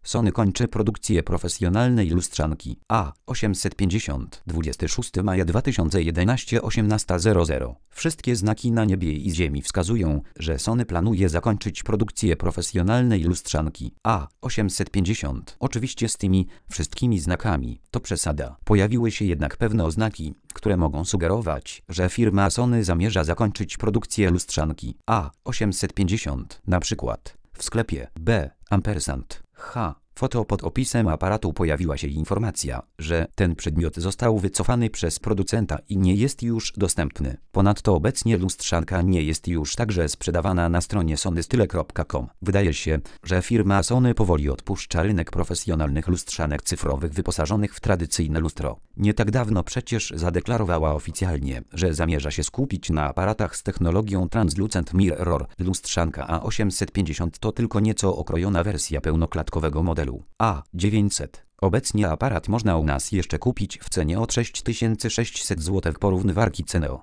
Sony kończy produkcję profesjonalnej lustrzanki A850. 26 maja 2011 18:00. Wszystkie znaki na niebie i ziemi wskazują, że Sony planuje zakończyć produkcję profesjonalnej lustrzanki A850. Oczywiście z tymi wszystkimi znakami to przesada. Pojawiły się jednak pewne oznaki, które mogą sugerować, że firma Sony zamierza zakończyć produkcję lustrzanki A850. Na przykład w sklepie B&H Foto pod opisem aparatu pojawiła się informacja, że ten przedmiot został wycofany przez producenta i nie jest już dostępny. Ponadto obecnie lustrzanka nie jest już także sprzedawana na stronie sonystyle.com. Wydaje się, że firma Sony powoli odpuszcza rynek profesjonalnych lustrzanek cyfrowych wyposażonych w tradycyjne lustro. Nie tak dawno przecież zadeklarowała oficjalnie, że zamierza się skupić na aparatach z technologią Translucent Mirror. Lustrzanka A850 to tylko nieco okrojona wersja pełnoklatkowego modelu A900. Obecnie aparat można u nas jeszcze kupić w cenie od 6600 zł. Porównywarki ceny